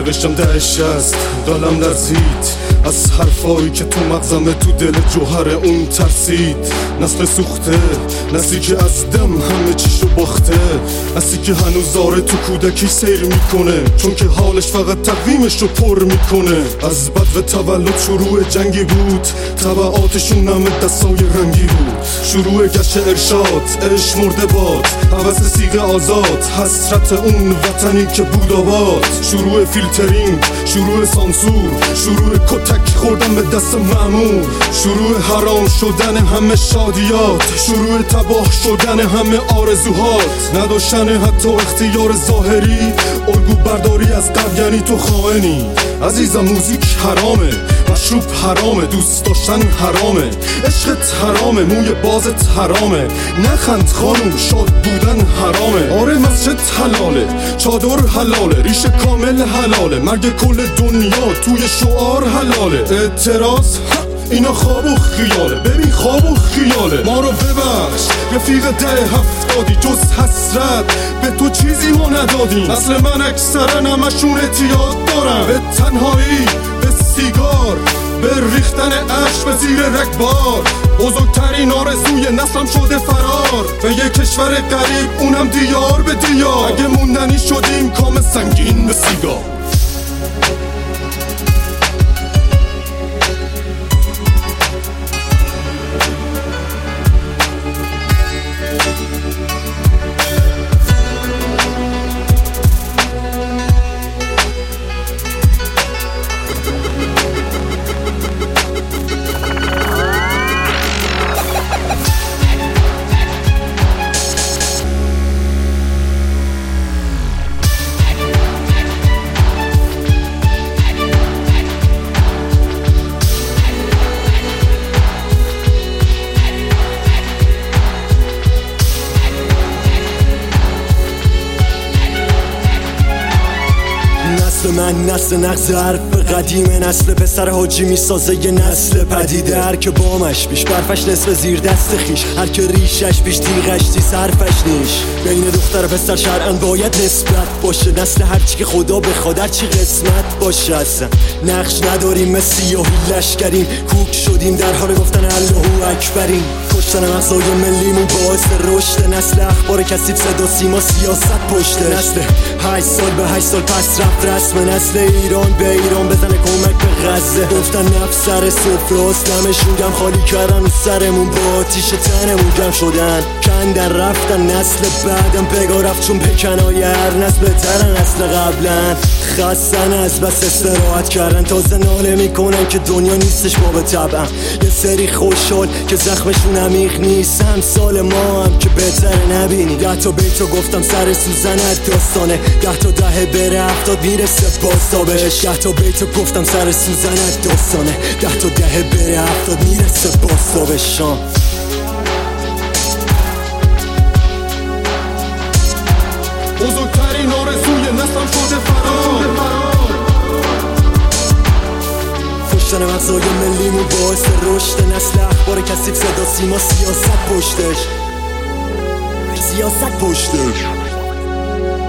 نوشتم 10-60 قلم لرزید از حرفایی که تو مغزمه، تو دل جوهر اون ترسید. نسل سوخته، نسلی که از دم همه چیشو باخته، نسلی که هنوز داره تو کودکی سیر میکنه، چون که حالش فقط تقویمش رو پر میکنه. از بدو تولد شروع جنگی بود، طبعاتشون همه دستای رنگی بود. شروع گشت ارشاد، عشق مرده باد، حوث سیغ آزاد، حسرت اون وطنی که بود آباد. شروع فیلترینگ، شروع سانسور، شروع کتک خوردن به دست مأمور، شروع حرام شدن همه شادیات، شروع تباه شدن همه آرزوهات، نداشتن حتی اختیار ظاهری، الگو برداری از قبل یعنی تو خائنی. عزیزم موزیک حرامه، مشروب حرامه، دوست داشتن حرامه، عشقت حرامه، موی بازت حرامه، نخند خانوم شاد بودن حرامه. آره مسجد حلاله، چادر حلاله، ریشه کامل حلاله، مرگ کل دنیا توی شعار حلاله. اعتراض اینا خواب و خیاله، ببین خواب و خیاله. ما رو ببخش رفیق 10-70، جز حسرت به تو چیزی ما ندادیم. اصل من اکثرا همشون اعتیاد دارم به تنهایی، به سیگار، به ریختن عشق به زیر رگبار. بزرگترین آرزوی نسلم شده فرار به یک کشور غریب، اونم دیار به دیار. اگه موندنی شدیم کام سنگین به سیگار. من نسل نقص حرف قدیمه، نسل پسر حاجی میسازه یه نسل پدیده. هر که بامش بیش برفش نصف زیر دست خیش، هر که ریشش بیش تیغش تی صرفش نیش. بین دختر و پسر شرعاً باید نسبت باشه، نسل هرچی که خدا بخواد هرچی قسمت باشه. اصلا نقش نداریم مثل سیاهی لشکریم، کوک شدیم در حال گفتن الله اکبریم. کشتن مغزای ملیمون باعث رشد، نسل اخبار کثیف، صدا سیما، سیاست پشته. نسل 8 سال به 8 سال پس رفت رسم، نسل ایران به ایران بزنه کمک به غزه. گفتن نفس سر سفراست، نمشون گم خالی کردن و سرمون با آتیش تنمون گم شدن. کندن رفتن نسل بعدم بگا رفت، چون به کنای هر نسل بهترن نسل قبلن. خستن از بس استراحت کردن، تازه ناله میکنن که دنیا نیستش باب طبعم. یه سری خوشحال که زخمشون عمیق نیست، هم سال ما هم که بهتره نبینی. 10 تا بیتو گفتم سر سوزنت داستانه، 10 تا دهه بره 70 میرسه بازتابش. 10 تا بیتو گفتم سر سوزنت داستانه، 10 تا دهه بره 70 میرسه بازتابش. بزرگترین آرزوی نسلم شده فرار. کشتن مغزای ملیمون باعث رشد، نسل اخبار کثیف، صدا سیما، سیاست پشتش.